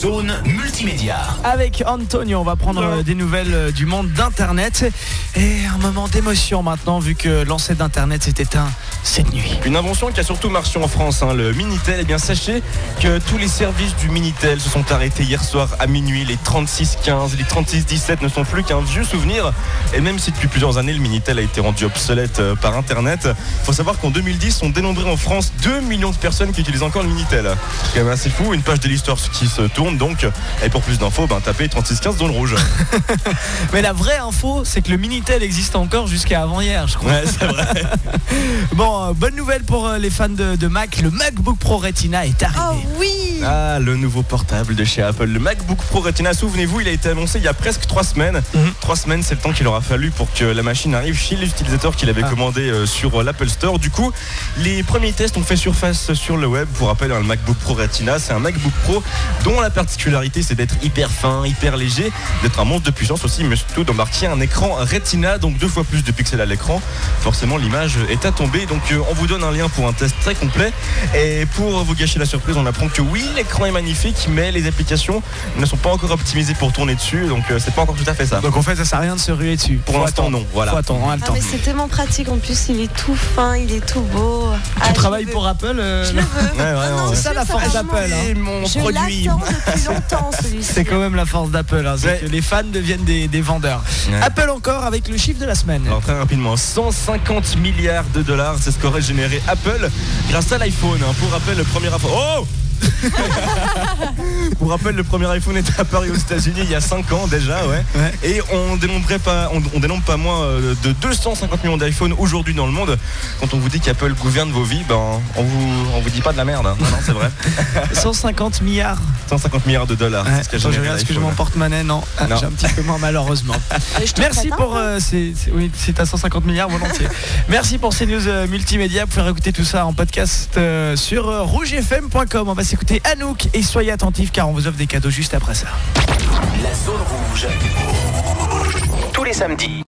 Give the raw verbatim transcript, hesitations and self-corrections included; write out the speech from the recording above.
zone multimédia. Avec Antonio, on va prendre euh, des nouvelles euh, du monde d'Internet. Et un moment d'émotion maintenant, vu que l'ancêtre d'Internet s'est éteint cette nuit. Une invention qui a surtout marché en France, hein, le Minitel. Eh bien, sachez que tous les services du Minitel se sont arrêtés hier soir à minuit. Les trente-six quinze, les trente-six dix-sept ne sont plus qu'un vieux souvenir. Et même si depuis plusieurs années, le Minitel a été rendu obsolète euh, par Internet, il faut savoir qu'en deux mille dix, on dénombrait en France deux millions de personnes qui utilisent encore le Minitel. C'est quand même assez fou. Une page Daily Store qui se tourne donc. Et pour plus d'infos, ben, tapez trente-six quinze dans le rouge. Mais la vraie info, c'est que le Minitel existe encore jusqu'à avant-hier, je crois. Ouais, c'est vrai. Bon, euh, bonne nouvelle pour euh, les fans de, de Mac. Le MacBook Pro Retina est arrivé. Oh oui. Ah, le nouveau portable de chez Apple, le MacBook Pro Retina. Souvenez-vous, il a été annoncé il y a presque trois semaines. Mm-hmm. Trois semaines, c'est le temps qu'il aura fallu pour que la machine arrive chez les utilisateurs qui l'avaient ah. commandé euh, sur euh, l'Apple Store. Du coup, les premiers tests ont fait surface sur le web. Pour rappel, hein, le MacBook Pro Retina, c'est un MacBook Pro dont la particularité, c'est d'être hyper fin, hyper léger, d'être un monstre de puissance aussi, mais surtout d'embarquer un écran Retina, donc deux fois plus de pixels à l'écran. Forcément, l'image est à tomber. Donc, euh, on vous donne un lien pour un test très complet. Et pour vous gâcher la surprise, on apprend que oui, l'écran est magnifique, mais les applications ne sont pas encore optimisées pour tourner dessus. Donc, euh, c'est pas encore tout à fait ça. Donc, en fait, ça sert à rien de se ruer dessus. Pour Faut l'instant, attendre. non. Voilà. Faut attendre, on a le Ah, temps. mais c'est tellement pratique. En plus, il est tout fin, il est tout beau. Tu ah, travailles pour Apple euh... Je le veux. Ouais, ouais, non, non, ouais. C'est ça la force d'Apple. Hein. Mon je produit. l'attends depuis longtemps, celui-ci. C'est quand même la force d'Apple. Hein. C'est Ouais. que les fans deviennent des, des vendeurs. Ouais. Apple encore avec le chiffre de la semaine. Alors très rapidement, cent cinquante milliards de dollars, c'est ce qu'aurait généré Apple grâce à l'iPhone. Hein. Pour rappel, le premier iPhone. Oh Pour rappel, le premier iPhone est apparu aux États-Unis il y a cinq ans déjà, ouais. ouais. Et on dénombrait pas, on, on dénombre pas moins de deux cent cinquante millions d'iPhone aujourd'hui dans le monde. Quand on vous dit qu'Apple gouverne vos vies, ben on vous, on vous dit pas de la merde. Hein. Non, non, c'est vrai. cent cinquante milliards. cent cinquante milliards de dollars. Ouais, c'est ce qu'a attends, je généré regarde ce que je l'iPhone. m'en porte-monnaie, non, ah, non. J'ai un petit peu moins malheureusement. Merci pour, euh, c'est, c'est, oui, c'est à cent cinquante milliards volontiers. Merci pour ces news euh, multimédia. Vous pouvez écouter tout ça en podcast euh, sur euh, rouge f m point com. On va s'écouter Anouk et soyez attentifs car on vous offre des cadeaux juste après ça. La zone rouge. Tous les samedis.